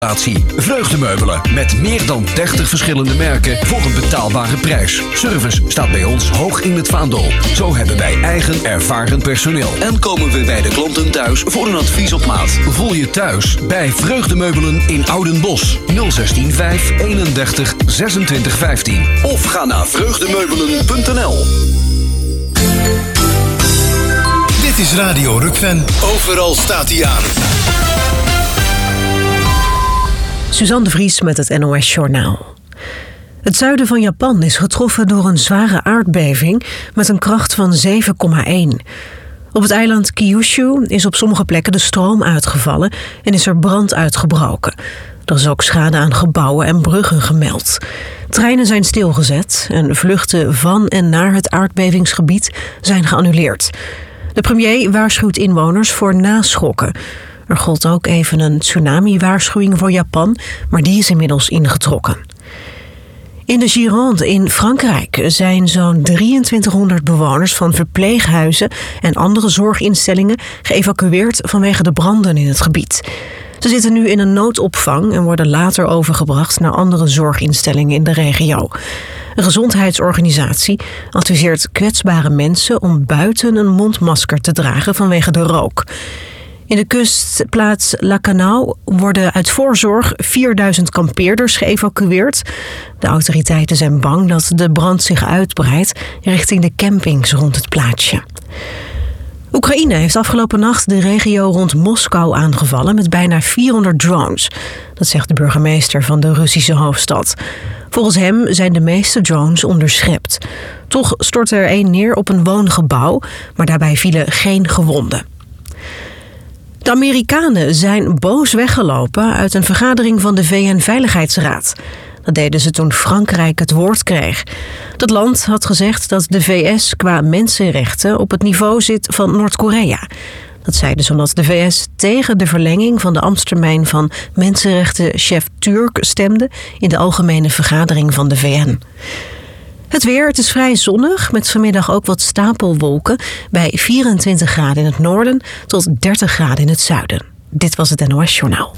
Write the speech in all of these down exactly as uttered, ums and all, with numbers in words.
Vreugdemeubelen met meer dan dertig verschillende merken voor een betaalbare prijs. Service staat bij ons hoog in het vaandel. Zo hebben wij eigen ervaren personeel. En komen we bij de klanten thuis voor een advies op maat. Voel je thuis bij Vreugdemeubelen in Oudenbosch. nul zestien vijf eenendertig zesentwintig vijftien. Of ga naar vreugdemeubelen punt n l. Dit is Radio Rukven. Overal staat hij aan. Suzanne de Vries met het N O S-journaal. Het zuiden van Japan is getroffen door een zware aardbeving met een kracht van zeven komma één. Op het eiland Kyushu is op sommige plekken de stroom uitgevallen en is er brand uitgebroken. Er is ook schade aan gebouwen en bruggen gemeld. Treinen zijn stilgezet en vluchten van en naar het aardbevingsgebied zijn geannuleerd. De premier waarschuwt inwoners voor naschokken. Er gold ook even een tsunami-waarschuwing voor Japan, maar die is inmiddels ingetrokken. In de Gironde in Frankrijk zijn zo'n drieëntwintighonderd bewoners van verpleeghuizen en andere zorginstellingen geëvacueerd vanwege de branden in het gebied. Ze zitten nu in een noodopvang en worden later overgebracht naar andere zorginstellingen in de regio. Een gezondheidsorganisatie adviseert kwetsbare mensen om buiten een mondmasker te dragen vanwege de rook. In de kustplaats Lacanau worden uit voorzorg vierduizend kampeerders geëvacueerd. De autoriteiten zijn bang dat de brand zich uitbreidt richting de campings rond het plaatsje. Oekraïne heeft afgelopen nacht de regio rond Moskou aangevallen met bijna vierhonderd drones. Dat zegt de burgemeester van de Russische hoofdstad. Volgens hem zijn de meeste drones onderschept. Toch stortte er één neer op een woongebouw, maar daarbij vielen geen gewonden. De Amerikanen zijn boos weggelopen uit een vergadering van de V N-veiligheidsraad. Dat deden ze toen Frankrijk het woord kreeg. Dat land had gezegd dat de V S qua mensenrechten op het niveau zit van Noord-Korea. Dat zeiden ze omdat de V S tegen de verlenging van de ambtstermijn van mensenrechtenchef Turk stemde in de algemene vergadering van de V N. Het weer, het is vrij zonnig, met vanmiddag ook wat stapelwolken bij vierentwintig graden in het noorden tot dertig graden in het zuiden. Dit was het N O S-journaal.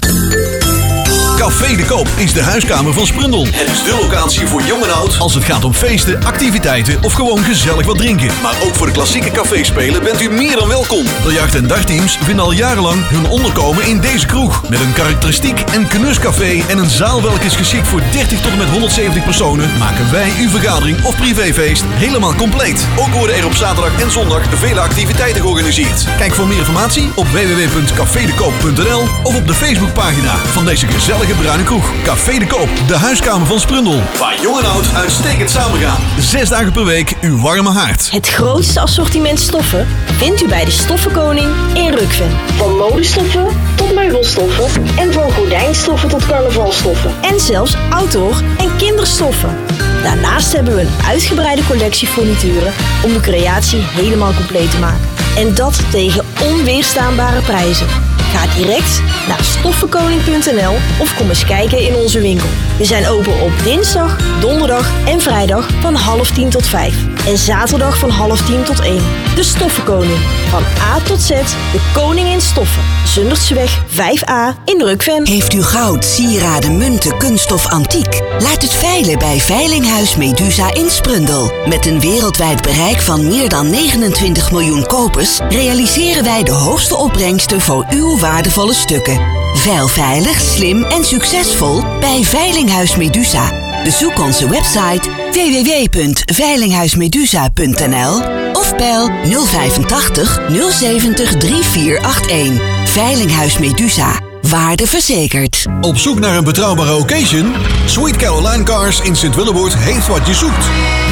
Café de Koop is de huiskamer van Sprundel. Het is de locatie voor jong en oud als het gaat om feesten, activiteiten of gewoon gezellig wat drinken. Maar ook voor de klassieke caféspelen bent u meer dan welkom. Biljart- en dagteams vinden al jarenlang hun onderkomen in deze kroeg. Met een karakteristiek en knuscafé en een zaal welke is geschikt voor dertig tot en met honderdzeventig personen, maken wij uw vergadering of privéfeest helemaal compleet. Ook worden er op zaterdag en zondag vele activiteiten georganiseerd. Kijk voor meer informatie op w w w punt café de koop punt n l of op de Facebookpagina van deze gezellige bruine kroeg. Café de Koop, de huiskamer van Sprundel. Waar jong en oud uitstekend samengaan. Zes dagen per week uw warme haard. Het grootste assortiment stoffen vindt u bij de Stoffenkoning in Rukven. Van modestoffen tot meubelstoffen en van gordijnstoffen tot carnavalstoffen. En zelfs outdoor- en kinderstoffen. Daarnaast hebben we een uitgebreide collectie furnituren om de creatie helemaal compleet te maken. En dat tegen onweerstaanbare prijzen. Ga direct naar stoffenkoning punt n l of kom eens kijken in onze winkel. We zijn open op dinsdag, donderdag en vrijdag van half tien tot vijf. En zaterdag van half tien tot één. De Stoffenkoning. Van A tot Z, de koning in stoffen. Zundertseweg vijf a in Rukven. Heeft u goud, sieraden, munten, kunststof, antiek? Laat het veilen bij Veilinghuis Medusa in Sprundel. Met een wereldwijd bereik van meer dan negenentwintig miljoen kopers realiseren wij de hoogste opbrengsten voor uw waardevolle stukken. Veil veilig, slim en succesvol bij Veilinghuis Medusa. Bezoek onze website w w w punt veilinghuismedusa punt n l of bel nul vijfentachtig nul zeventig drie vier acht een. Veilinghuis Medusa. Waarde verzekerd. Op zoek naar een betrouwbare occasion? Sweet Caroline Cars in Sint-Willeboord heeft wat je zoekt.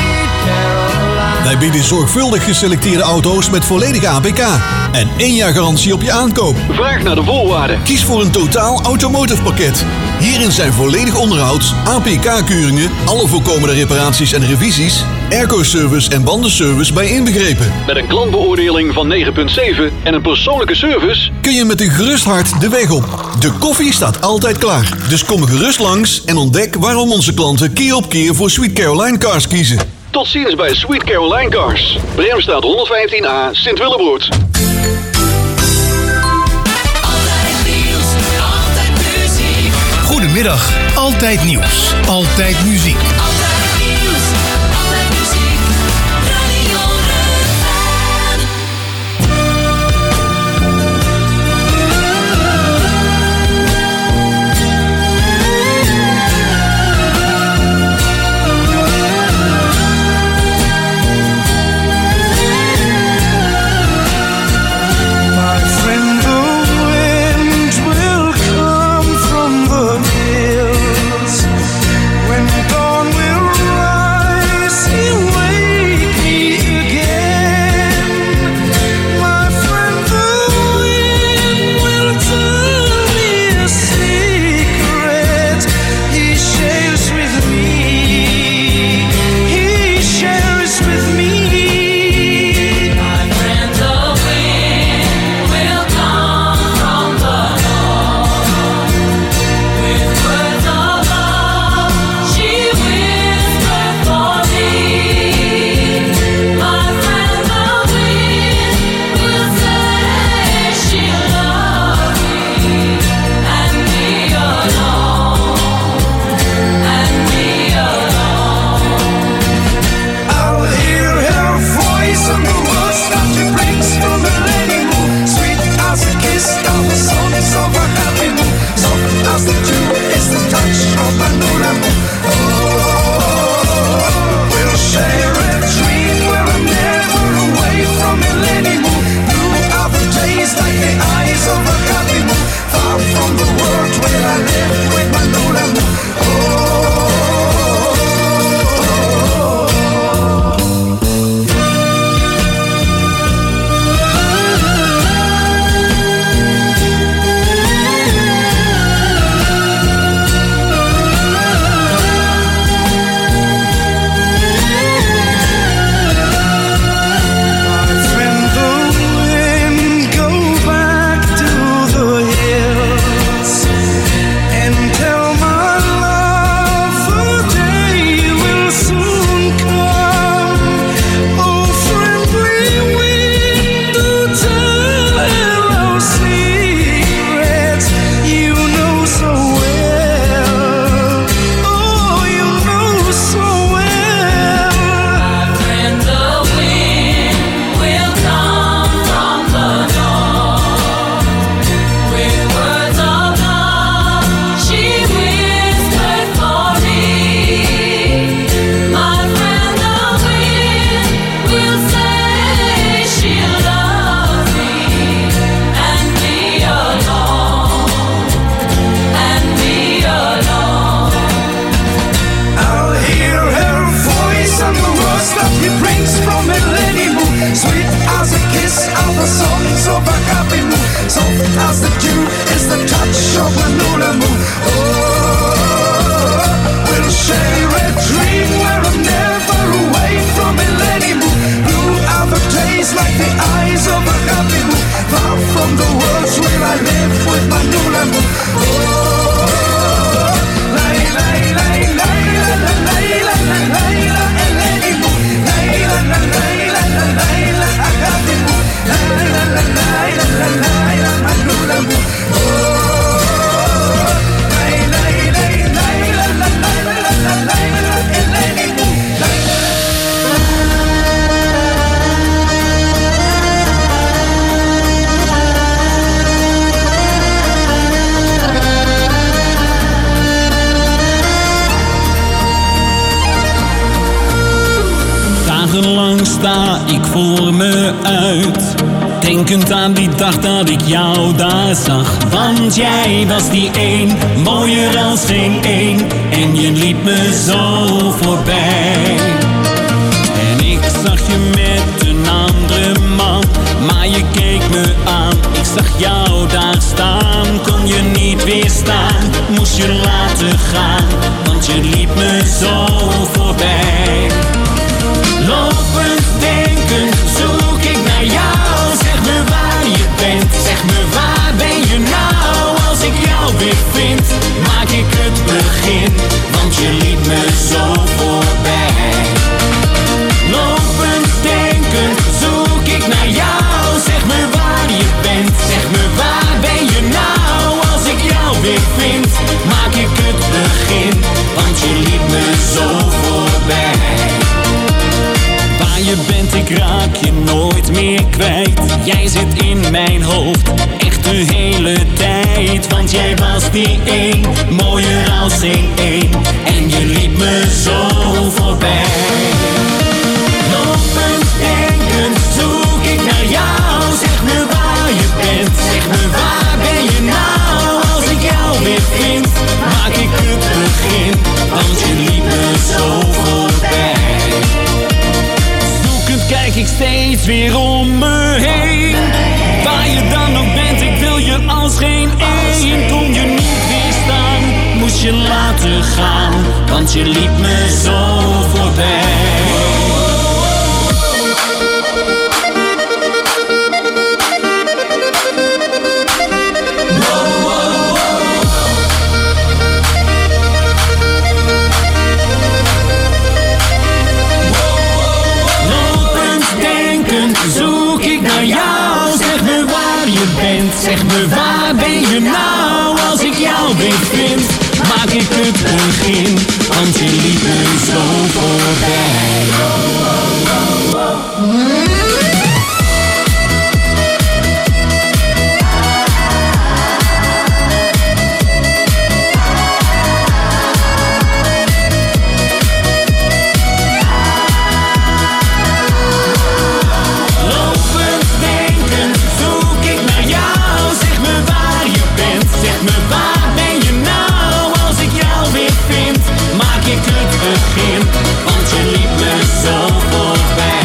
Wij bieden zorgvuldig geselecteerde auto's met volledige A P K en één jaar garantie op je aankoop. Vraag naar de voorwaarden. Kies voor een totaal automotive pakket. Hierin zijn volledig onderhoud, A P K-keuringen, alle voorkomende reparaties en revisies, airco-service en bandenservice bij inbegrepen. Met een klantbeoordeling van negen komma zeven en een persoonlijke service kun je met een gerust hart de weg op. De koffie staat altijd klaar. Dus kom gerust langs en ontdek waarom onze klanten keer op keer voor Sweet Caroline Cars kiezen. Tot ziens bij Sweet Caroline Cars. Bremstraat honderdvijftien a, Sint-Willeboord. zaterdagmiddag. Altijd nieuws. Altijd muziek. Altijd nieuws, altijd muziek. Radio sta ik voor me uit, denkend aan die dag dat ik jou daar zag. Want jij was die een, mooier als geen een, en je liep me zo voorbij. En ik zag je met een andere man, maar je keek me aan. Ik zag jou daar staan, kon je niet weerstaan, moest je laten gaan, want je liep me zo voorbij. Lopend, denkend, zoek ik naar jou. Zeg me waar je bent, zeg me waar ben je nou. Als ik jou weer vind, maak ik het begin, want je liep me zo voorbij. Lopend, denkend, zoek ik naar jou. Zeg me waar je bent, zeg me waar ben je nou. Als ik jou weer vind, maak ik het Jij zit in mijn hoofd, echt de hele tijd. Want jij was die één, mooier als geen één. En je liep me zo voorbij. Lopend, denkend, zoek ik naar jou. Zeg me waar je bent, zeg me waar ben je nou. Als ik jou weer vind, maak ik het begin. Want je liep me zo voorbij. Zoekend kijk ik steeds weer om me heen. Waar je dan ook bent, ik wil je als geen één. Kon je niet weerstaan, moest je laten gaan. Want je liep me zo voorbij. Zoek ik naar jou, zeg me waar je bent, zeg me waar ben je nou. Als ik jou weer vind, maak ik het begin, want je liep me zo voorbij. Want je liep me zo voorbij.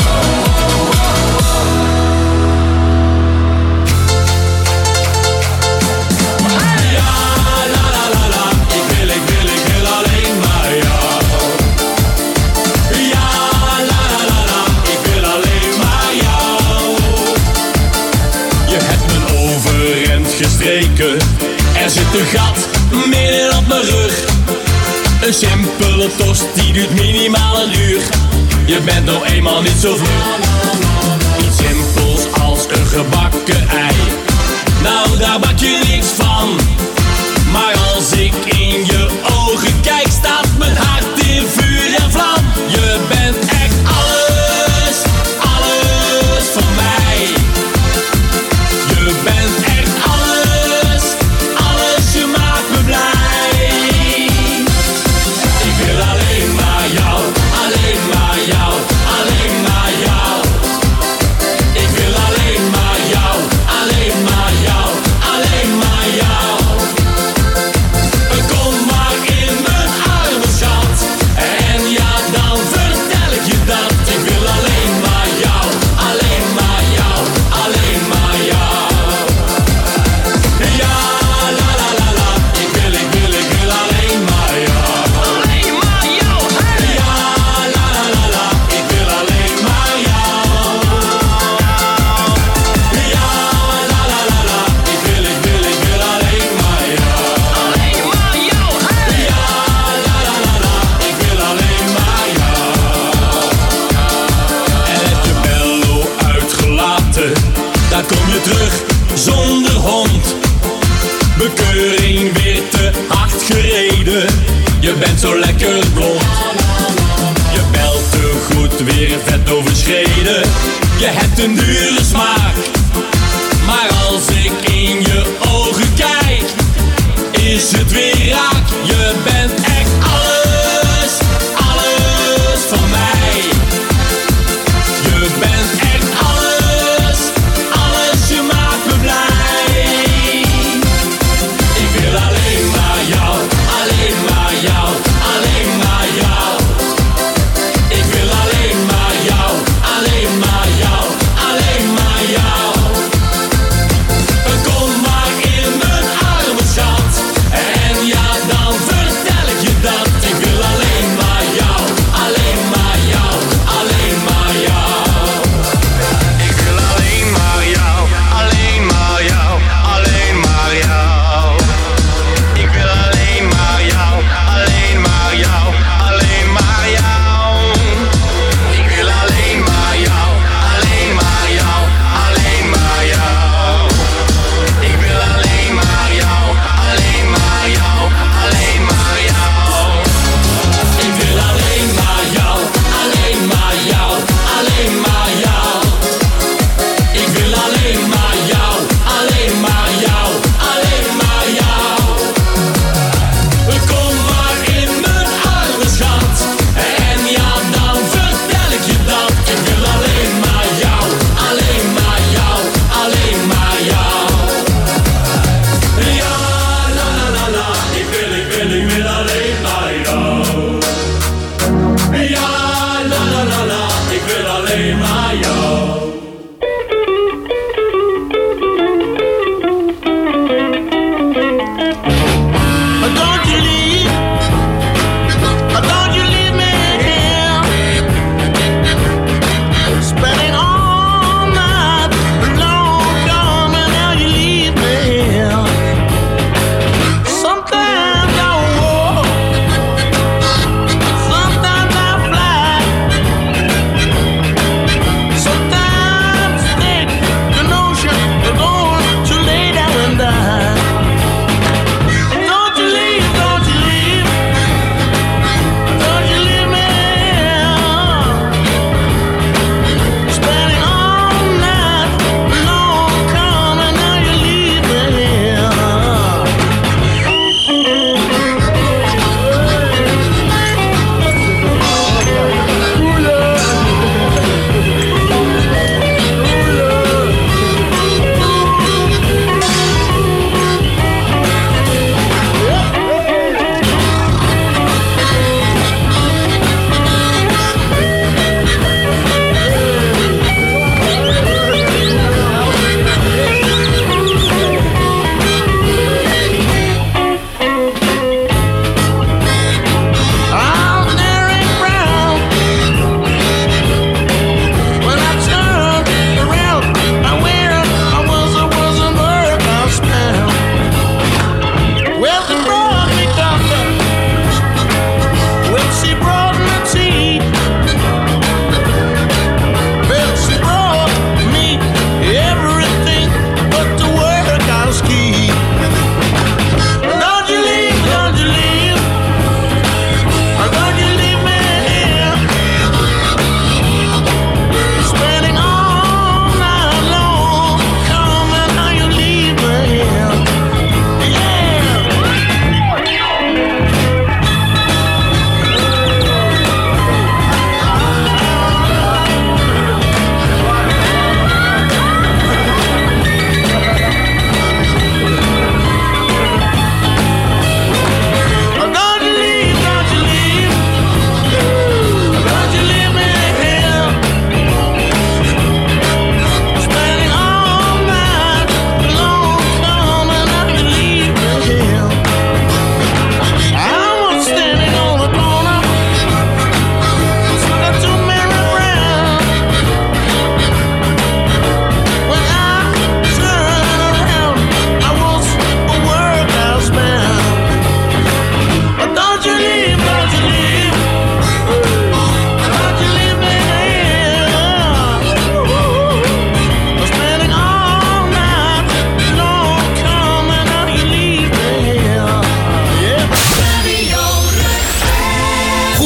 Ja, la la la la, ik wil, ik wil, ik wil alleen maar jou. Ja, la la la la, ik wil alleen maar jou. Je hebt mijn overhemd gestreken, er zit een gat midden op mijn rug. Een simpele tost die duurt minimaal een uur. Je bent nou eenmaal niet zo vlug. Iets simpels als een gebakken ei. Nou, daar bak je niks van. Maar als ik in je ogen kijk, staat mijn hart in vuur en vlam. Je bent echt alles, alles voor mij. Je bent echt alles, alles, je maakt me blij. Alleen maar jou, alleen maar jou, alleen maar jou. Ik wil alleen maar jou, alleen maar jou, alleen maar jou. Kom maar in mijn armen, schat. En ja, dan vertel ik je dat. Ik wil alleen maar jou, alleen maar jou, alleen maar jou. Ja, la la la la. Ik wil, ik wil, ik wil alleen maar jou. Daar kom je terug zonder hond. Bekeuring weer te hard gereden. Je bent zo lekker blond. Je belt te goed, weer vet overschreden. Je hebt een dure smaak. Maar als ik in je ogen kijk, is het weer raak. Je bent echt alles, alles voor mij. Je bent echt alles, alles, je maakt me blij. Ik wil alleen maar jou, alleen maar jou, alleen maar jou. Ik wil alleen maar jou, alleen maar jou, alleen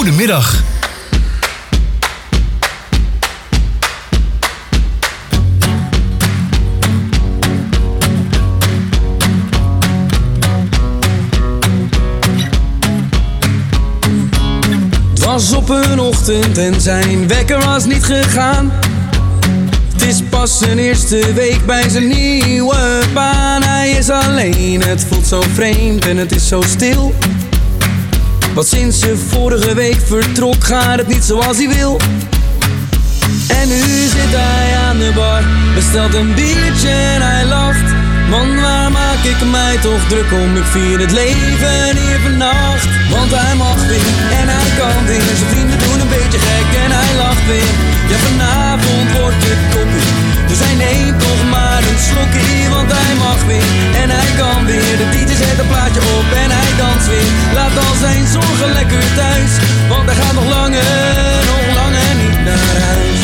Goedemiddag. Het was op een ochtend en zijn wekker was niet gegaan. Het is pas zijn eerste week bij zijn nieuwe baan. Hij is alleen, het voelt zo vreemd en het is zo stil. Want sinds ze vorige week vertrok gaat het niet zoals hij wil. En nu zit hij aan de bar, bestelt een biertje en hij lacht. Man, waar maak ik mij toch druk om? Ik vier het leven hier vannacht. Want hij mag weer en hij kan weer. Zijn vrienden doen een beetje gek en hij lacht weer. Ja, vanavond wordt het koppie, dus hij neemt nog maar een slokkie. Want hij mag weer en hij kan weer. De D J zet een plaatje op en hij danst weer. Laat al zijn zorgen lekker thuis, want hij gaat nog langer, nog langer niet naar huis.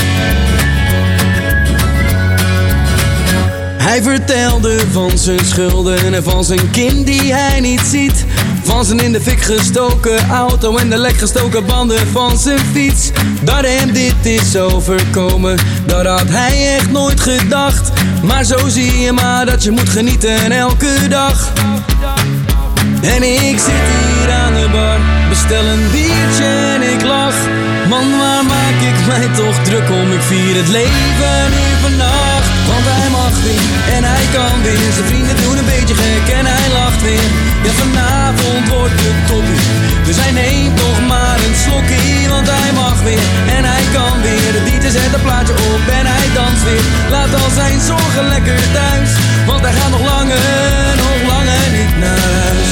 Hij vertelde van zijn schulden en van zijn kind die hij niet ziet. Van zijn in de fik gestoken auto en de lek gestoken banden van zijn fiets. Dat hem dit is overkomen, dat had hij echt nooit gedacht. Maar zo zie je maar dat je moet genieten elke dag. En ik zit hier aan de bar, bestel een biertje en ik lach. Man, waar maak ik mij toch druk om? Ik vier het leven hier vannacht. Want hij mag weer en hij kan weer. Zijn vrienden doen een beetje gek en hij lacht weer. Ja, vanavond wordt het toppie, dus hij neemt nog maar een slokkie. Want hij mag weer en hij kan weer. De D J zet een plaatje op en hij danst weer. Laat al zijn zorgen lekker thuis, want hij gaat nog langer, nog langer niet naar huis.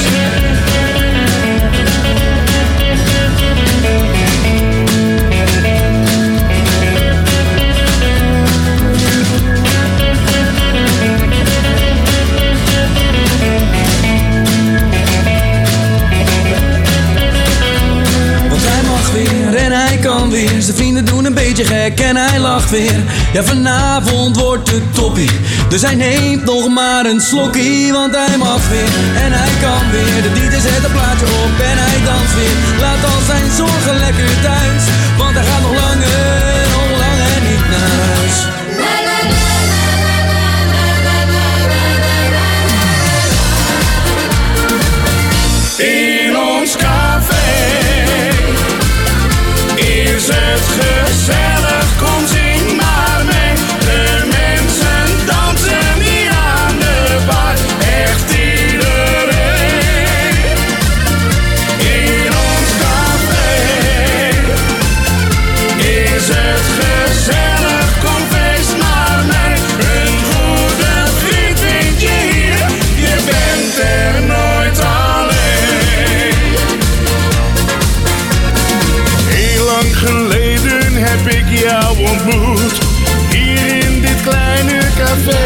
En hij kan weer, zijn vrienden doen een beetje gek en hij lacht weer. Ja, vanavond wordt het toppie, dus hij neemt nog maar een slokkie. Want hij mag weer en hij kan weer. De D J zet een plaatje op en hij danst weer. Laat al zijn zorgen lekker thuis, want hij gaat nog langer, nog langer niet naar huis. In ons café is het gezellig, kom zing maar mee. De mensen dansen hier aan de bar, echt iedereen. In ons café is het gezellig, kom feest maar mee. Een goede vriend vind je hier, je bent er nooit alleen. Heel lang geleden heb ik jou ontmoet, hier in dit kleine café.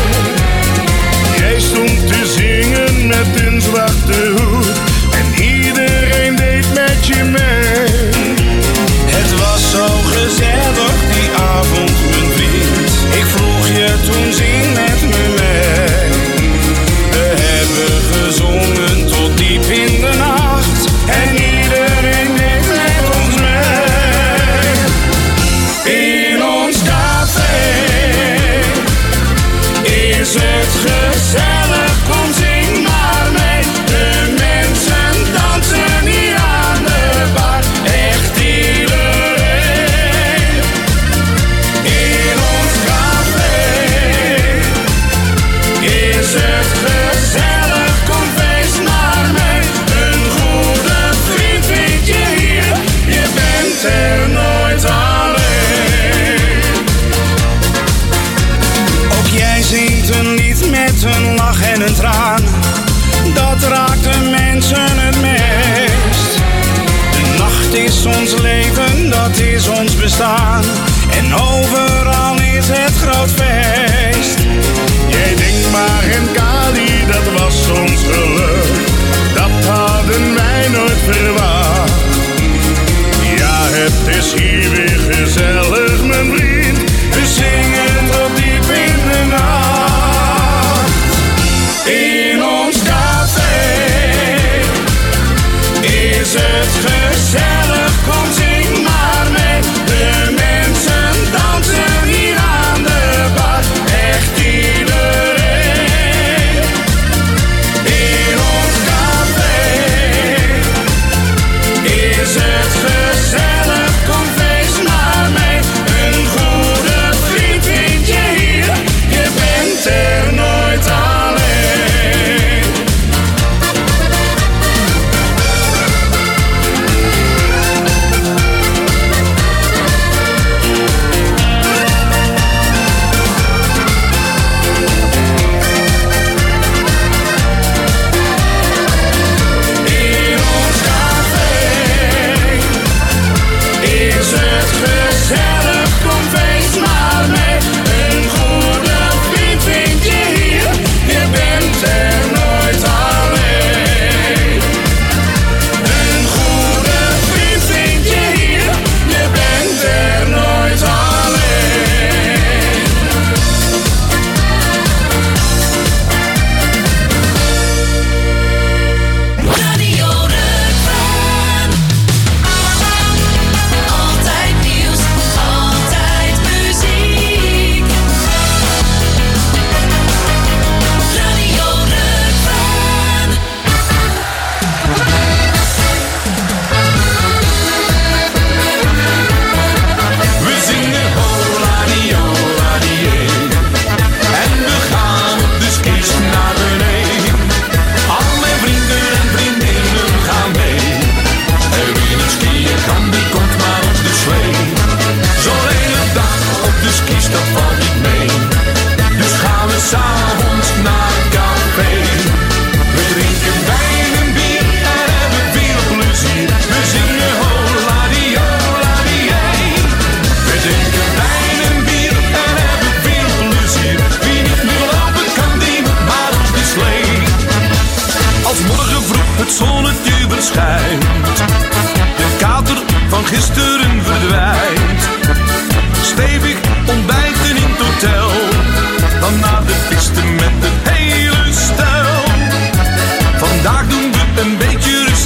Jij stond te zingen met een zwarte hoed en iedereen deed met je mee. Het was zo gezellig die avond, mijn vriend. Ik vroeg je toen, zing met me mee. We hebben gezongen tot diep in de nacht en iedereen deed met ons mee. In ons café is het gezellig, kom zing maar mee. De mensen dansen hier aan de bar, echt iedereen. In ons café is het gezellig, kom feest maar mee. Een goede vriend vind je hier, je bent er nooit alleen. Ook jij zingt een lied met een lach en een traan, dat raakt de mensen het meest. De nacht is ons leven, dat is ons bestaan, en overal is het groot feest. Jij denkt maar en Kali, dat was ons geluk, dat hadden wij nooit verwacht. Ja, het is hier weer gezellig, mijn vriend, we zingen tot diep in de nacht. In ons café is het gezellig, kom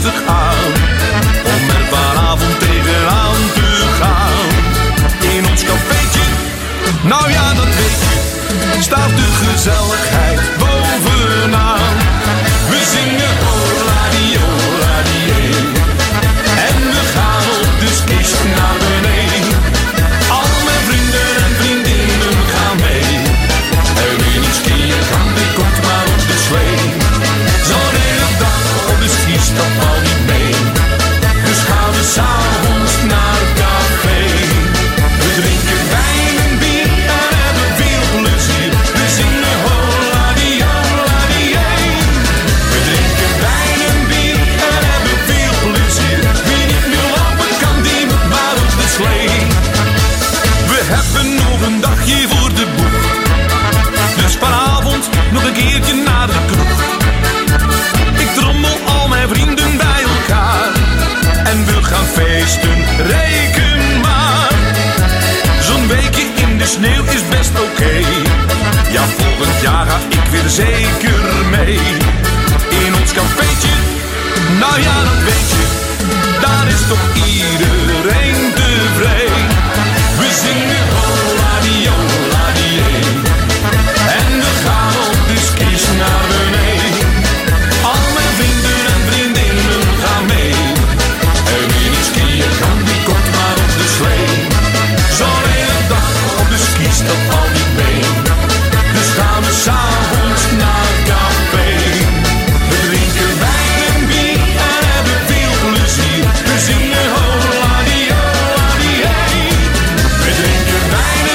rustig aan, om er vanavond tegenaan te gaan. In ons cafeetje, nou ja dat weet je, staat de gezelligheid bovenaan. We zingen oh-la-die, oh-la-die, en we gaan op de skis naar beneden. Al mijn vrienden en vriendinnen gaan mee. En wie niet skiën kan, die komt maar op de slee. Zo'n hele dag op de skis, dat valt niet mee. Dus gaan we s'avonds naar het café. We drinken wijn en bier en hebben veel plezier. We zingen hola-die, hola-die. We drinken wijn en bier en hebben veel plezier. Wie niet meer lopen kan, die moet maar op de slee. We hebben nog een dagje voor de boeg. Dus vanavond nog een keertje naar de kroeg. Ik trommel al mijn vrienden bij elkaar en wil gaan feesten, reken maar. Zo'n weekje in de sneeuw is best oké. Okay. Ja, volgend jaar ga ik weer zeker mee. In ons cafeetje, nou ja dat weet je, daar is toch iedereen tevreden. We zingen hola-die, hola-die, en we gaan op de skis naar beneden. Al mijn vrienden en vriendinnen gaan mee. En wie niet skiën kan, die komt maar op de slee. Zo'n hele dag op de skis, dat valt niet mee. Dus gaan we s'avonds naar het café. We drinken wijn en bier en hebben veel plezier. We zingen hola-die, hola-die, hey. We drinken wijn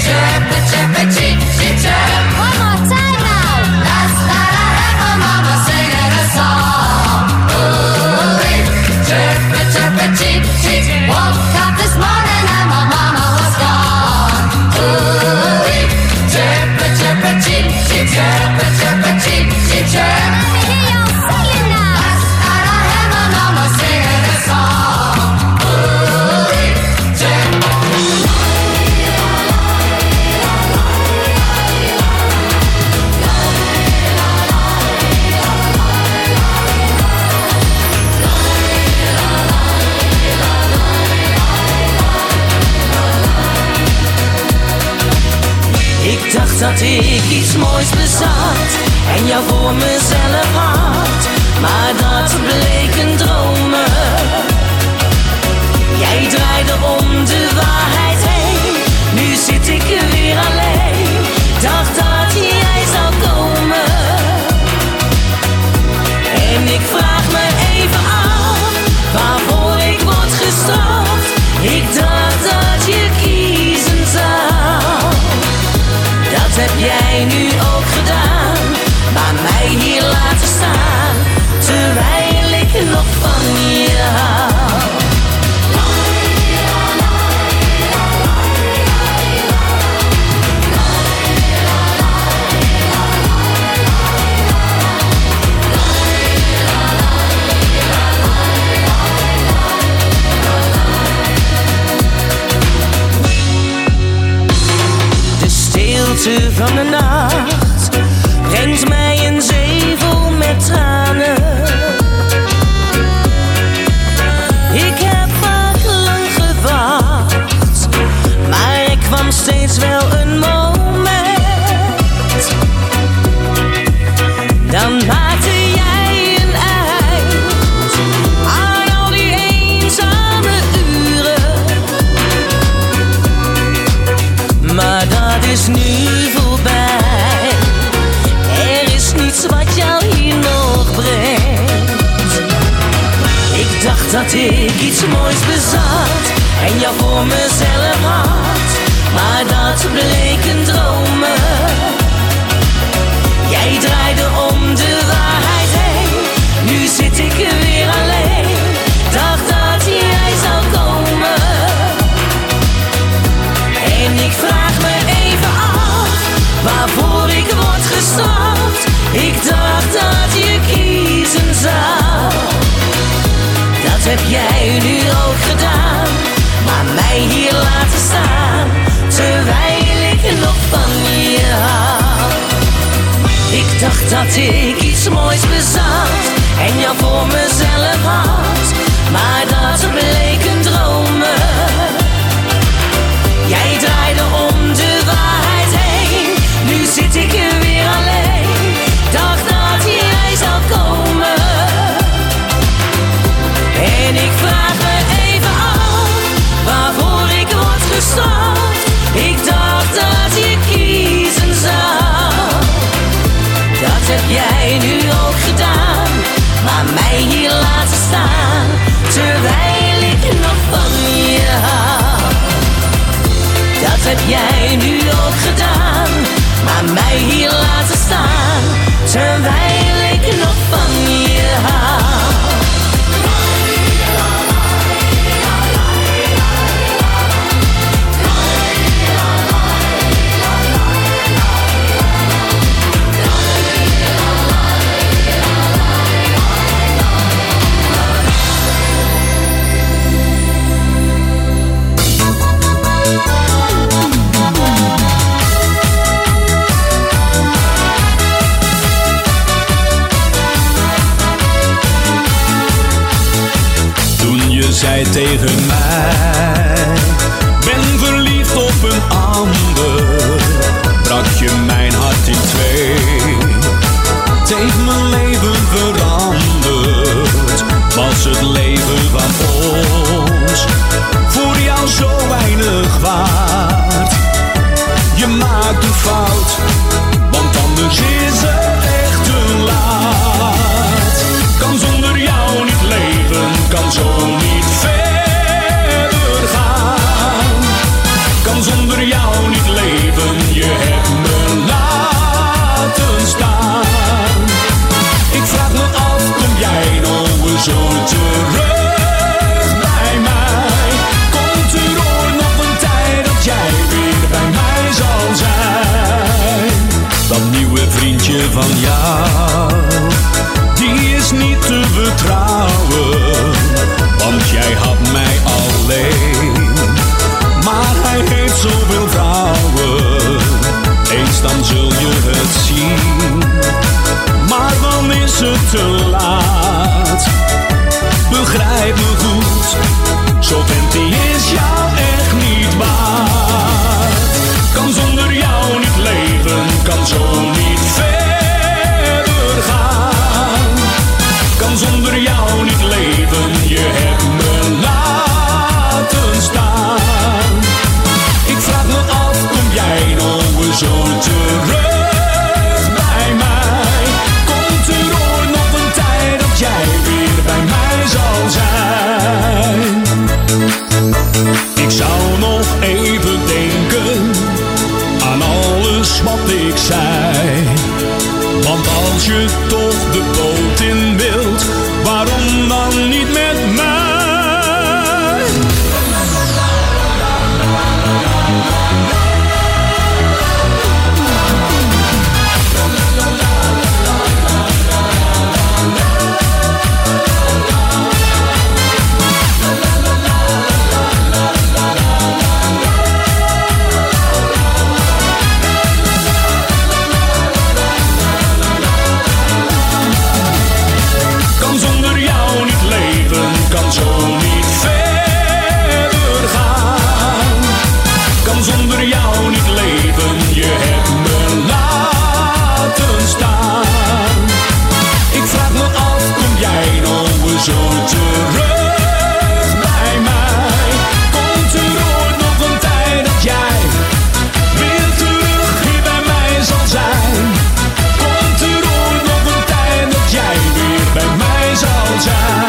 chirp, chirp, cheep, cheep, chirp. One more time now. Last night I heard my mama singing a song. Ooh-wee, chirp, chirp, cheep, cheep. Woke up this morning and my mama was gone. Ooh-wee, chirp, chirp, cheep, cheep, chirp, chirp, cheep, cheep, chirp. Let me hear y'all singing now. Last night I heard my mama singing a song. Ooh-wee, chirp. Ik dacht dat ik iets moois bezat en jou voor mezelf had, maar dat bleek een dromen. Jij draaide om de waarheid heen, nu zit ik weer alleen. Dacht dat jij zou komen en ik vraag me even af waarvoor ik word gestraft. Ik dacht dat je kiezen zou. Dat heb jij nu ook gedaan, maar mij hier laten staan, terwijl ik nog van je hou. De stilte van de nacht brengt mij een zee vol met tranen. Ik heb vaak lang gewacht, maar er kwam steeds wel een moment. Dan maakte jij een eind aan al die eenzame uren. Maar dat is nu voorbij. Er is niets wat jou hier nog brengt. Ik dacht dat ik iets moois bezat en jou voor mezelf had, maar dat bleek een dromen. Jij draaide om de waarheid heen, nu zit ik weer alleen. Dacht dat jij zou komen en ik vraag me even af waarvoor ik word gestraft. Ik dacht dat je kiezen zou. Dat heb jij nu ook gedaan, maar mij hier laten staan, terwijl ik nog van je hou. Ik dacht dat ik iets moois bezat en jou voor mezelf had, maar dat bleek een dromen. Jij draaide om de waarheid heen, nu zit ik weer alleen. Dacht dat jij zou komen en ik vraag me even af waarvoor ik word gestraft. Ik dacht dat je kiezen zou. Dat heb jij nu ook gedaan, maar mij hier laten staan, terwijl ik nog van je hou. Dat heb jij nu ook gedaan, maar mij hier laten staan, terwijl ik nog van je hou. Zei tegen mij, ben verliefd op een ander, brak je mijn hart in twee. Het heeft mijn leven veranderd, was het leven van ons voor jou zo weinig waard. Je maakt een fout, want anders is het echt te laat. Kan zonder jou niet leven, kan zo niet verder gaan. Kan zonder jou niet leven. van jou, die is niet te vertrouwen, want jij had mij alleen. Maar hij heeft zoveel vrouwen, eens dan zul je het zien. Maar dan is het te laat, begrijp me goed, zo vent die is jou echt niet waard. Kan zonder jou niet leven, kan zo niet verder gaan. Kan zonder jou niet leven, je hebt me laten staan. Ik vraag me af, kom jij nog eens zo terug bij mij? Komt er ooit nog een tijd dat jij weer bij mij zal zijn? Ik zou nog even denken aan alles wat ik zei. Want als je toch de boot in wilt, waarom dan niet met mij? Kan zo niet verder gaan. Kan zonder jou niet leven, je hebt me laten staan. Ik vraag me af, kom jij nog eens zo terug bij mij? Komt er ooit nog een tijd dat jij weer terug hier bij mij zal zijn? Komt er ooit nog een tijd dat jij weer bij mij zal zijn?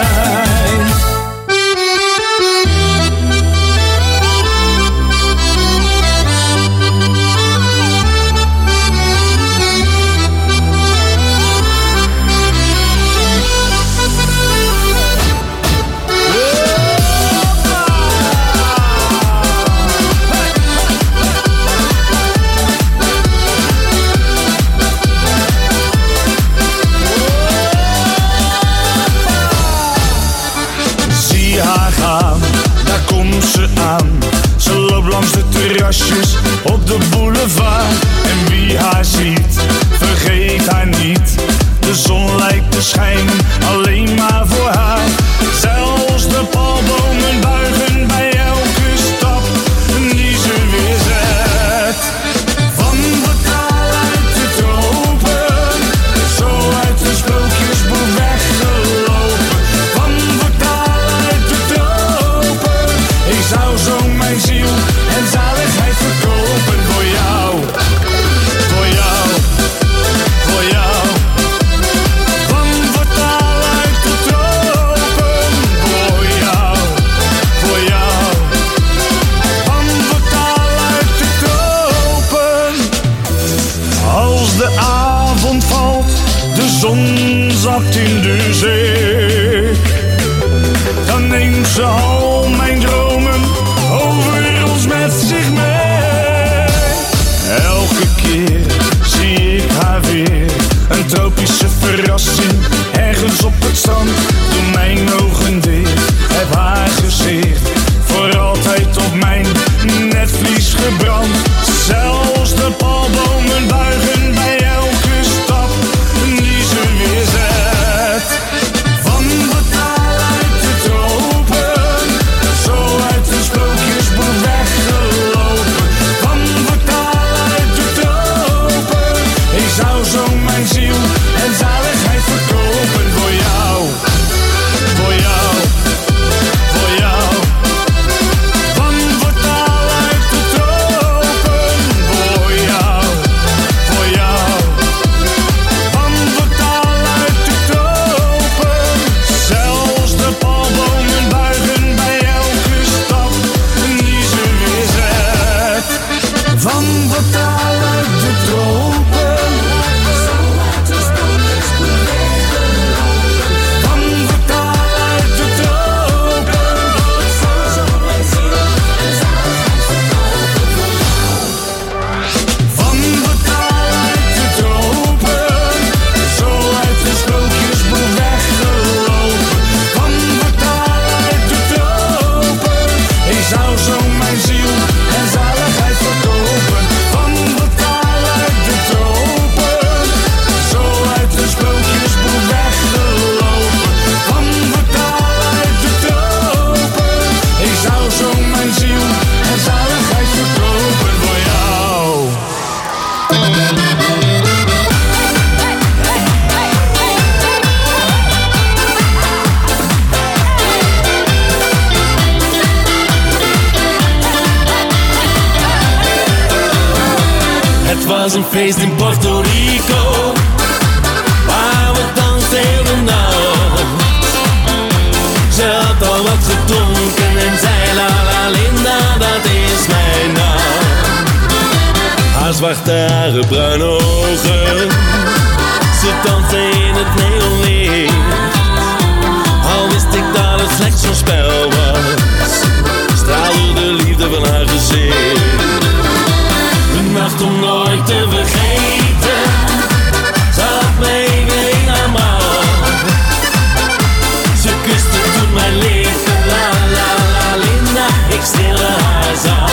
Ze loopt langs de terrasjes op de boulevard. En wie haar ziet, vergeet haar niet. De zon lijkt te schijnen, alleen maar voor haar. Zelfs de palmbomen buigen bij elke stap die ze weer zet. Van Bataal uit de tropen, zo uit de sprookjesboek weggelopen. Van Bataal uit de tropen, ik zou zo mijn ziel en zaligheid verkopen voor jou, voor jou, voor jou. Van Bataal uit de tropen, voor jou, voor jou. Van Bataal uit de tropen. Als de avond valt, de zon zakt in de zee, dan neemt ze al mijn dromen over ons met zich mee. Elke keer zie ik haar weer, een tropische verrassing, ergens op het strand. Doe mijn ogen dicht, heb haar gezicht voor altijd op mijn netvlies gebrand. Zelfs de palmbomen buigen bij elke stap die ze weer zet. Van Bataal uit de tropen, zo uit een sprookjesboek weggelopen. Van Bataal uit de tropen, ik zou zo mijn ziel en zaligheid verkopen voor jou, voor jou, voor jou. Van Bataal uit de tropen. Het was een feest in Puerto Rico, waar we dansten heel de nacht. Ze had al wat gedronken en zei la la Linda, dat is mijn naam. Haar zwarte haren, bruine ogen, ze danste in het neonlicht. Al wist ik dat het slechts zo'n spel was, straalde de liefde van haar gezicht. Een nacht om nooit te vergeten, ze had me even in haar maag. Ze kuste toen mijn lippen, la la la Linda, ik streelde haar zacht.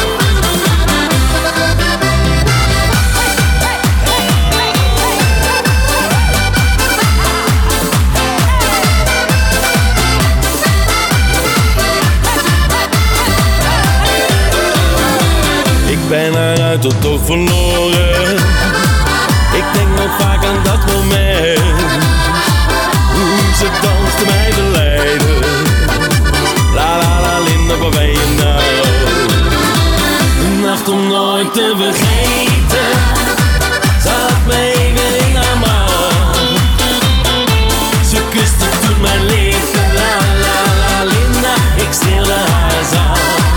Ik ben haar uit het oog verloren, ik denk nog vaak aan dat moment. Hoe ze danste mij verleiden, la la la Linda, waar ben je nou? Een nacht om nooit te vergeten, ze had me even in haar maag. Ze kuste toen mijn lippen, la la la Linda, ik streelde haar zacht.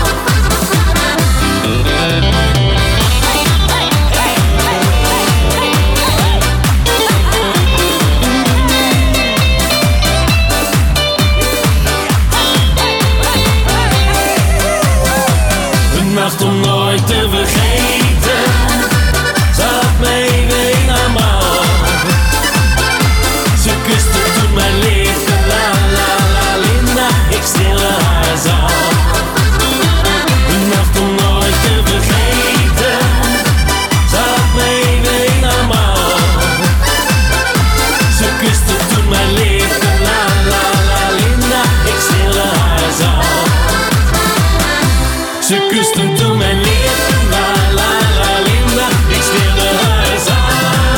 Nacht om nooit te vergeten, ze had me even in haar maag. Ze kuste toen mijn lippen, la la la Linda, ik streelde haar zacht. Een nacht om nooit te vergeten, ze had me even in haar maag. Ze kuste toen mijn lippen, la la la Linda, ik streelde haar zacht. Ze kusten toen mijn lippen, la la la Linda, ik streelde haar zacht.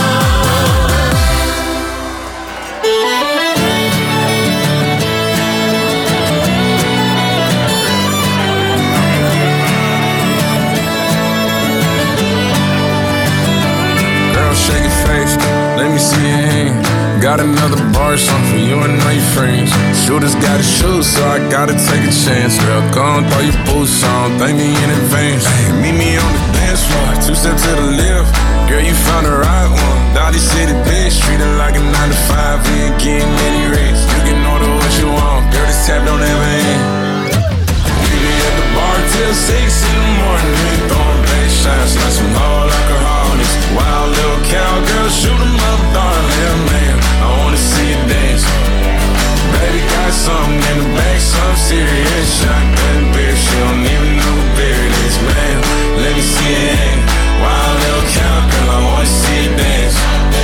Girl, shake your face, let me see your hand. Got another bar song for you and all your friends. Shooters gotta shoot, so I gotta take a chance. Girl, come throw your boots on, thank me in advance. Hey, meet me on the dance floor, two steps to the left. Girl, you found the right one. Dolly City bitch, treat her like a nine to five. We ain't getting any rates. You can order what you want, girl, this tab don't ever end. We be at the bar till six in the morning. We throwing bass shots like some hard alcoholics. Wild little cowgirl, shoot 'em up, darling, little man. I wanna see you dance. Baby got something in the back, some serious. Shotgun beer, she don't even know what beer it is, man. Let me see it hang. Wild little cowgirl, I wanna see you dance.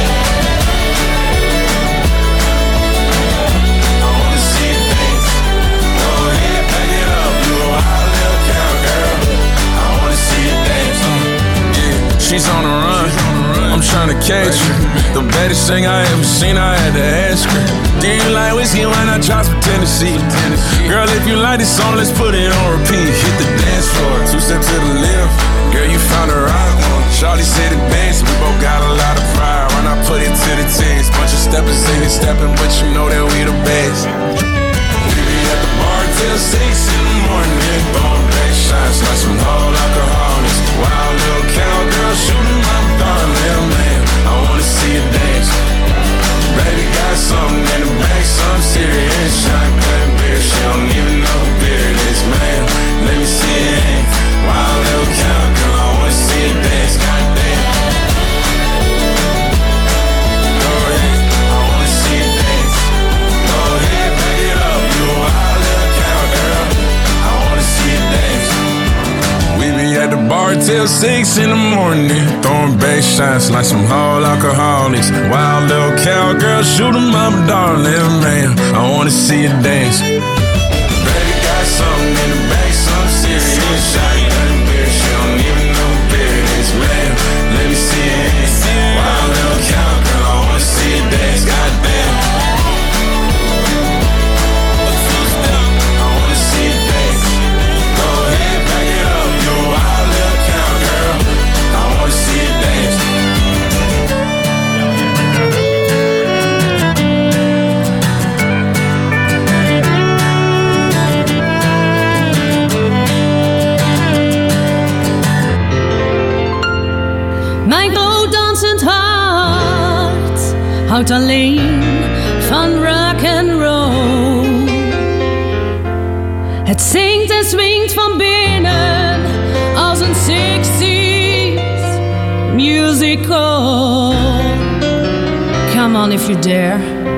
I wanna see you dance. Go ahead, back it up, you a wild little cowgirl. I wanna see you dance. Yeah, she's on the run, I'm tryna catch her. The baddest thing I ever seen, I had to ask her. Do you like whiskey when I drop some Tennessee? Girl, if you like this song, let's put it on repeat. Hit the dance floor, two steps to the left. Girl, you found the right one. Shawty said it best, we both got a lot of pride. When I put it to the test, bunch of steppers in it stepping, but you know that we the best. We be at the bar till six in the morning, and throwing back shots like some whole alcoholics. Wild little cowgirl, shoot 'em up, darling, little man. I wanna see you dance. Baby got something in the back, some serious. Shotgun beer, she don't even know what beer it is, man. Let me see it hang. Wild little cowgirl, I wanna see you dance, goddamn. Go ahead, I wanna see you dance. Go ahead, back it up, you a wild little cowgirl. I wanna see you dance. We be at the bar till six in the morning, throwing bass shots like some whole alcoholics. Wild little cowgirl, shoot 'em up, darling, little man. I wanna see you dance. Baby got something in the back, some serious. Shotgun beer, she don't even know what beer it is, man. Let me see it. Wild little cowgirl, I wanna see you dance, goddamn. I wanna see you dance. Go ahead, back it up, you a wild little cowgirl. I wanna see you dance. Mijn groot dansend hart houdt alleen van rock and roll. Het zingt en swingt van binnen als een sixties musical. Come on if you dare.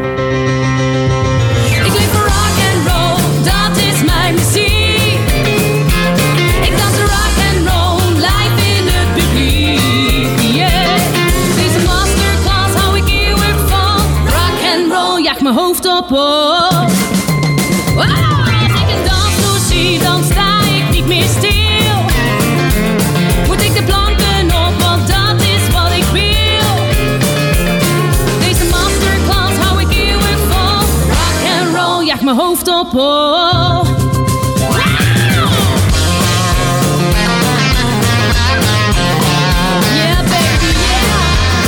Ik leef voor rock and roll, dat is mijn muziek. Ik dans rock and roll, live in het publiek. Yeah. Deze masterclass hou ik eeuwig vol. Rock and roll, jaag mijn hoofd op op. Wow, als ik een dansvloer zie, dan sta ik niet meer stil. Moet ik de planken op, want dat is wat ik wil. Deze masterclass hou ik eeuwig vol. Rock and roll, jaag mijn hoofd op op. Yeah, baby, yeah.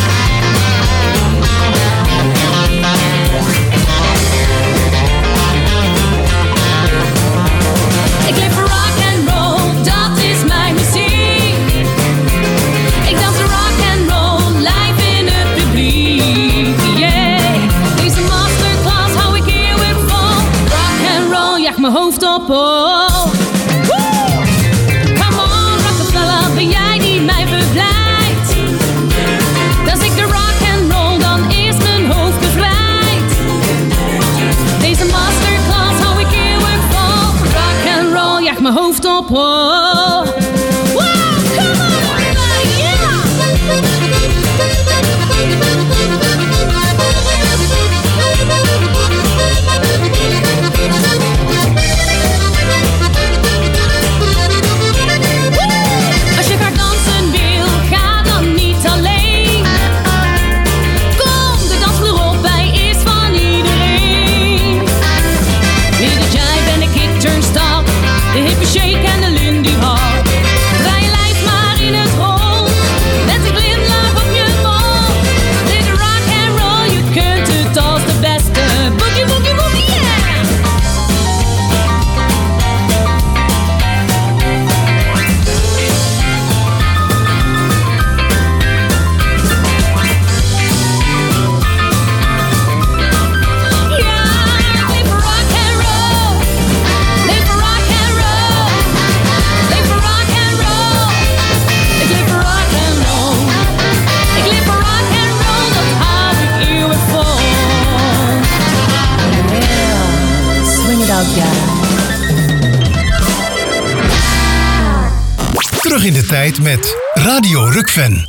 Ik leef voor rock and roll, dat is mijn muziek. Ik dans rock and roll, live in het publiek. Yeah, deze masterclass hou ik eeuwig vol. Rock and roll, jaag mijn hoofd op op. Woo! Come on, Rockefeller, ben jij die mij bevlijt? Dans ik de rock and roll, dan is mijn hoofd bevrijd. Deze masterclass hou ik eeuwig vol. Rock and roll, jaag mijn hoofd op oh. Wow, come on, yeah. Als je graag dansen wil, ga dan niet alleen. Kom de dansvloer op, hij is van iedereen. Midden jive en de kick turn stop, de hippe shake en de Lindy Hop. Draai je lijf maar in het rond, met een glimlach op je mond. Dit rock and roll, je kunt het als de beste. Boogie, boogie, boogie, yeah! Terug in de tijd met Radio Rukven.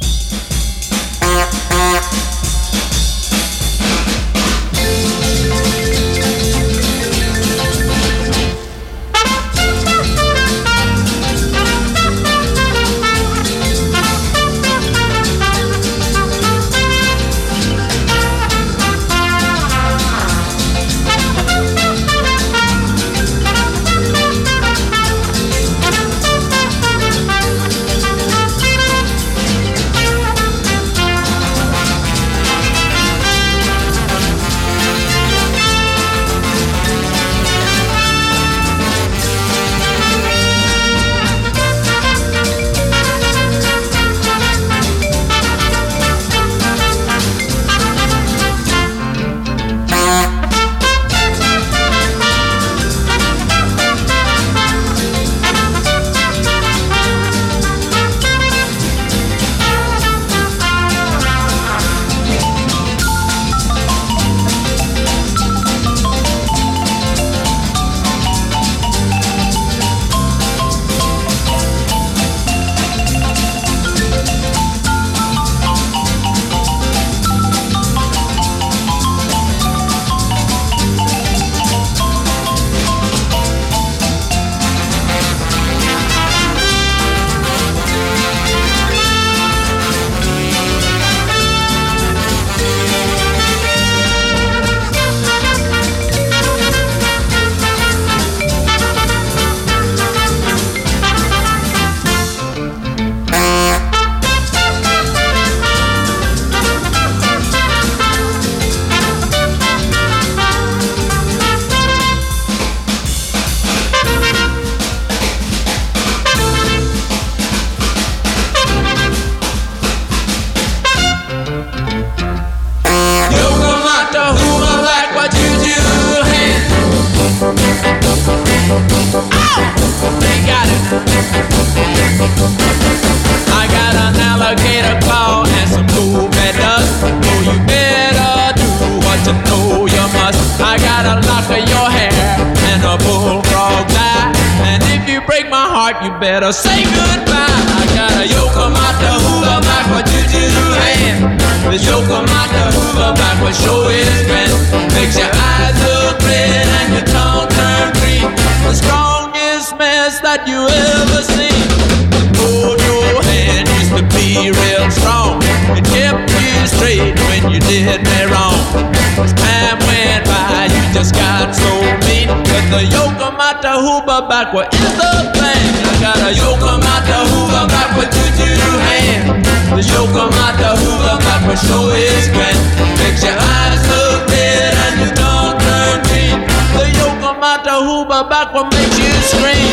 better say goodbye. I got a Yokohama Hoover back with two hand. This Yokohama Hoover back with show is grand. Makes your eyes look red and your tongue turn green. The strongest mess that you ever seen. Hold your hand used to be real strong. It kept you straight when you did me wrong. As time went by, you just got so mean. But the Yokohama Hoover back with is the thing. I got a Yokohama Hoover back with two hand. The Yokohama Hoover back with show is grand. Makes your eyes look red and your tongue turn green. The Yokohama Hoover back will make you scream.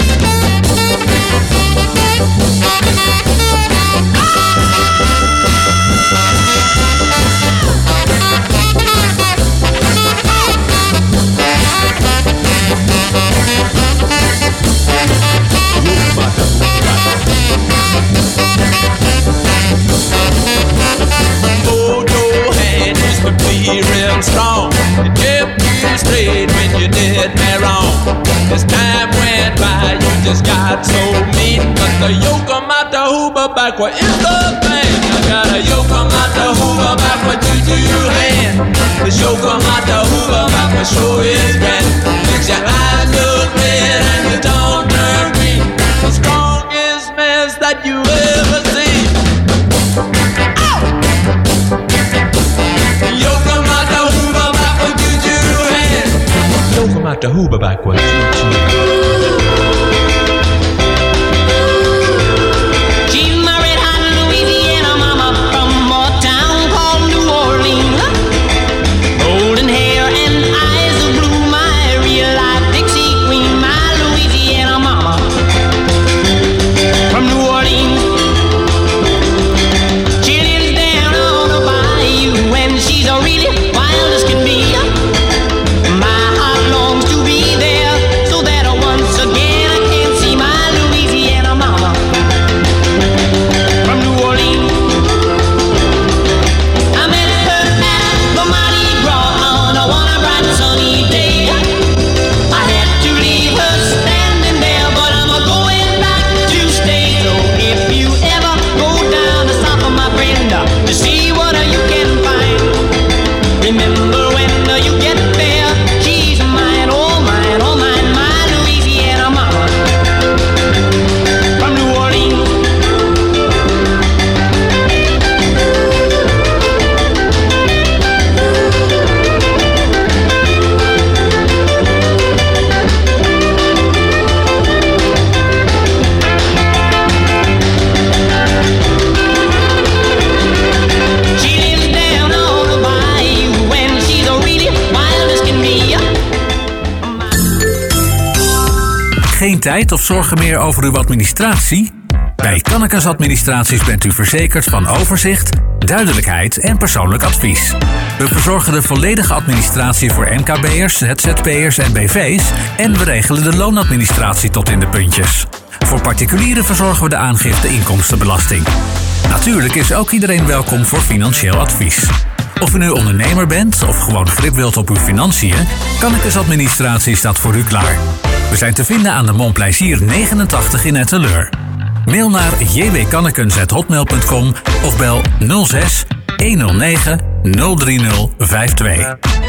Hold your hand used to be real strong. It kept you straight when you did me wrong. As time went by, you just got so mean. But the Yokohama Hoover back, what is the thing? I got a Yokohama Hoover back with two hand. The Yokohama Hoover back with sure is grand. Makes your eyes look red and your tongue turn green. The strongest mess that you ever seen. Yokohama Hoover back with two hand. Yokohama Hoover back with two. Geen tijd of zorgen meer over uw administratie? Bij Kannekes Administraties bent u verzekerd van overzicht, duidelijkheid en persoonlijk advies. We verzorgen de volledige administratie voor M K B'ers, Z Z P'ers en B V's en we regelen de loonadministratie tot in de puntjes. Voor particulieren verzorgen we de aangifte inkomstenbelasting. Natuurlijk is ook iedereen welkom voor financieel advies. Of u nu ondernemer bent of gewoon grip wilt op uw financiën, Kannekes Administratie staat voor u klaar. We zijn te vinden aan de Montplaisir negenentachtig in Etteleur. Mail naar j w kannekens at hotmail punt com of bel nul zes honderdnegen nul drie nul vijf twee.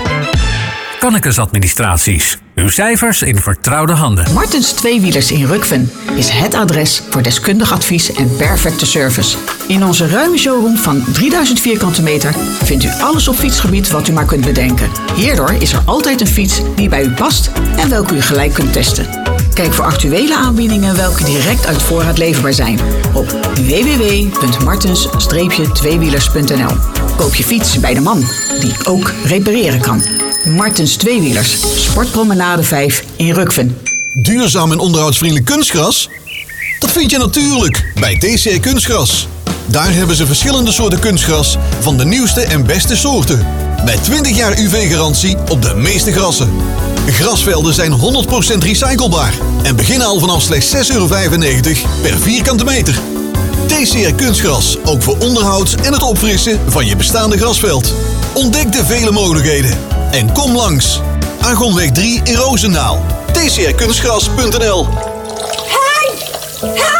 Kannekes Administraties. Uw cijfers in vertrouwde handen. Martens Tweewielers in Rukven is het adres voor deskundig advies en perfecte service. In onze ruime showroom van drieduizend vierkante meter vindt u alles op fietsgebied wat u maar kunt bedenken. Hierdoor is er altijd een fiets die bij u past en welke u gelijk kunt testen. Kijk voor actuele aanbiedingen welke direct uit voorraad leverbaar zijn op w w w punt martens tweewielers punt n l. Koop je fiets bij de man die ook repareren kan. Martens Tweewielers, Sportpromenade vijf in Rukven. Duurzaam en onderhoudsvriendelijk kunstgras? Dat vind je natuurlijk bij T C R Kunstgras. Daar hebben ze verschillende soorten kunstgras van de nieuwste en beste soorten. Met twintig jaar U V-garantie op de meeste grassen. Grasvelden zijn honderd procent recyclebaar en beginnen al vanaf slechts zes euro vijfennegentig per vierkante meter. T C R Kunstgras, ook voor onderhoud en het opfrissen van je bestaande grasveld. Ontdek de vele mogelijkheden en kom langs. Argonweg drie in Roosendaal. T C R kunstgras punt n l. Hey! Help!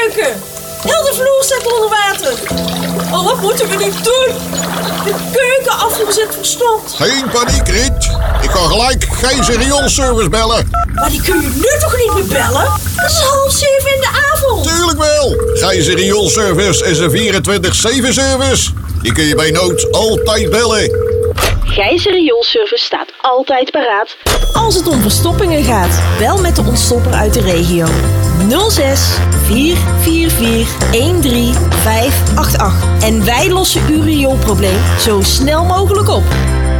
keuken. Heel de vloer staat onder water. Oh, wat moeten we nu doen? De keukenafvoer zit verstopt. Geen paniek, Riet. Ik ga gelijk Gijzer rioolservice bellen. Maar die kun je nu toch niet meer bellen? Het is half zeven in de avond. Tuurlijk wel. Gijzer rioolservice is een vierentwintig zeven service. Die kun je bij nood altijd bellen. Gijzer Rioolservice staat altijd paraat. Als het om verstoppingen gaat, bel met de ontstopper uit de regio. nul zes vier vier vier een drie vijf acht acht. En wij lossen uw rioolprobleem zo snel mogelijk op.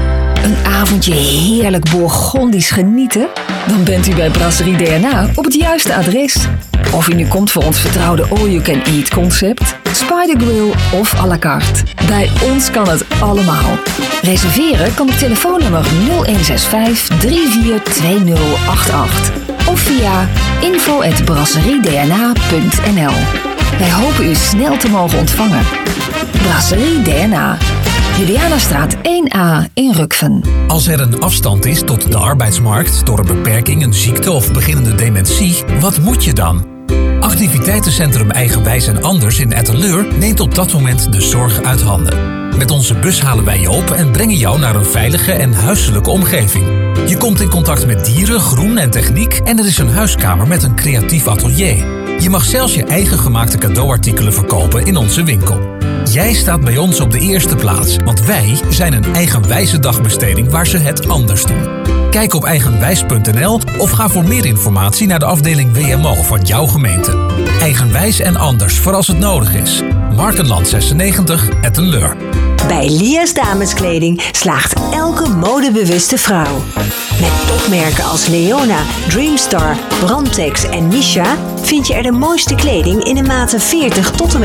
Een avondje heerlijk Bourgondisch genieten? Dan bent u bij Brasserie D N A op het juiste adres. Of u nu komt voor ons vertrouwde all-you-can-eat concept, Spider Grill of à la carte. Bij ons kan het allemaal. Reserveren kan op telefoonnummer nul een zes vijf drie vier twee nul acht acht of via info at brasseriedna punt n l. Wij hopen u snel te mogen ontvangen. Brasserie D N A. Julianastraat één A in Rukven. Als er een afstand is tot de arbeidsmarkt door een beperking, een ziekte of beginnende dementie, wat moet je dan? Activiteitencentrum Eigenwijs en Anders in Etteleur neemt op dat moment de zorg uit handen. Met onze bus halen wij je op en brengen jou naar een veilige en huiselijke omgeving. Je komt in contact met dieren, groen en techniek en er is een huiskamer met een creatief atelier. Je mag zelfs je eigen gemaakte cadeauartikelen verkopen in onze winkel. Jij staat bij ons op de eerste plaats, want wij zijn een eigenwijze dagbesteding waar ze het anders doen. Kijk op eigenwijs punt n l of ga voor meer informatie naar de afdeling W M O van jouw gemeente. Eigenwijs en Anders voor als het nodig is. Markenland zesennegentig, Etteleur. Bij Lia's Dameskleding slaagt elke modebewuste vrouw. Met topmerken als Leona, Dreamstar, Brandtex en Misha vind je er de mooiste kleding in de maten veertig tot en met